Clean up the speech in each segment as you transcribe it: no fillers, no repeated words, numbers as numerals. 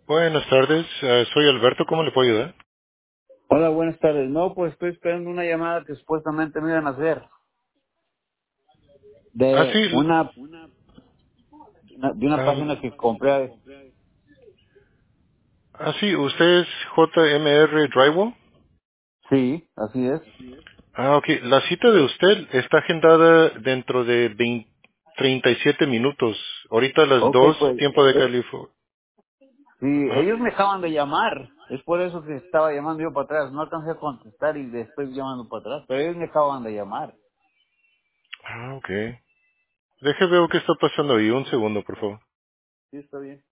Buenas tardes, soy Alberto, ¿cómo le puedo ayudar? Hola, buenas tardes. No, pues estoy esperando una llamada que supuestamente me iban a hacer Ah, de sí, de una am, página que compré. sí, ¿usted es JMR Drywall? Sí, así es. Ah, ok, la cita de usted está agendada dentro de 37 minutos, ahorita a las Ok, 2, pues tiempo de California. sí, ellos me acaban de llamar. Es por eso que estaba llamando yo para atrás. No alcancé a contestar y después llamando para atrás. Pero ellos me acaban de llamar. Ah, ok. Deje ver qué está pasando ahí, un segundo, por favor. Sí, está bien.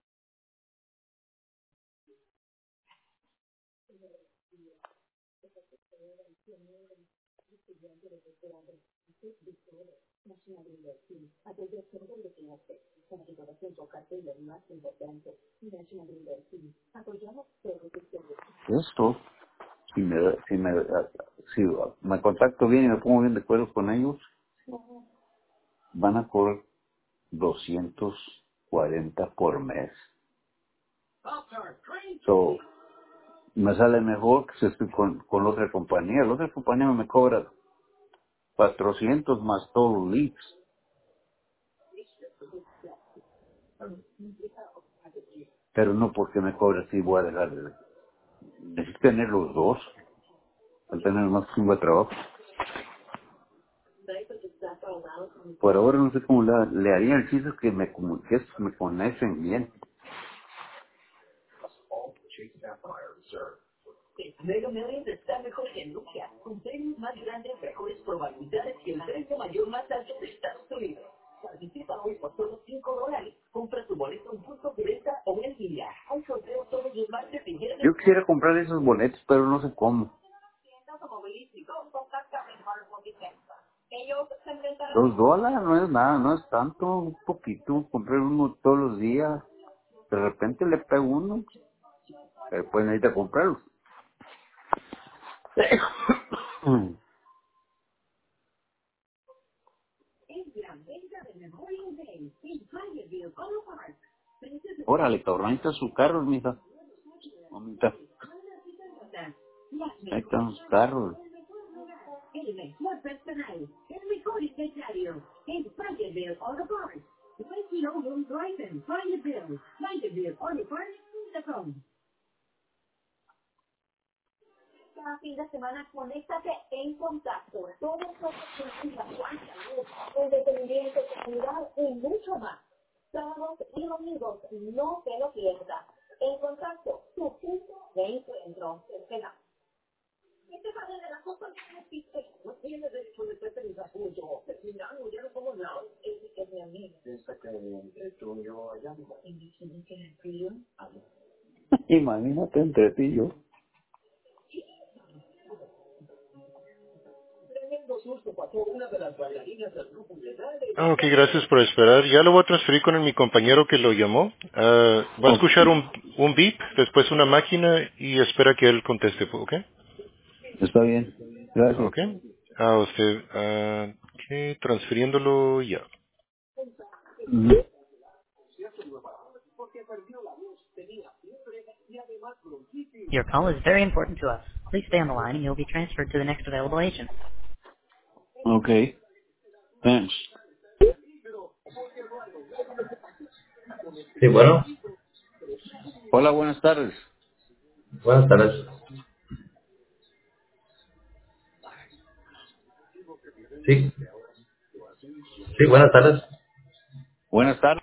Esto, si me contacto bien y me pongo bien de acuerdo con ellos, van a cobrar 240 por mes. So, me sale mejor que si estoy con la otra compañía. La otra compañía me cobra 400 más todos los leads, pero no porque me cobre así voy a dejar de... Necesito tener los dos, al tener más chingo de trabajo. Por ahora no sé cómo le haría el chiste que que me conecten bien. Yo quisiera comprar esos boletos, pero no sé cómo. $2 no es nada, no es tanto, un poquito. Compré uno todos los días, de repente le pego uno, pero pues necesita comprarlos. Órale, cabrón, ahí están sus carros, mija. Mamita, ahí están sus carros. Imagínate entre ti y yo. Ah, ok, gracias por esperar. Ya lo voy a transferir con mi compañero que lo llamó. Va a Oh, escuchar un beep, después una máquina y espera que él conteste, ¿ok? está bien, gracias. Ok. Usted, ok, transfiriéndolo ya. Ujú. Your call is very important to us. Please stay on the line and you'll be transferred to the next available agent. Ok, thanks. Sí, bueno, Hola, buenas tardes. buenas tardes. Sí, sí, buenas tardes. Buenas tardes.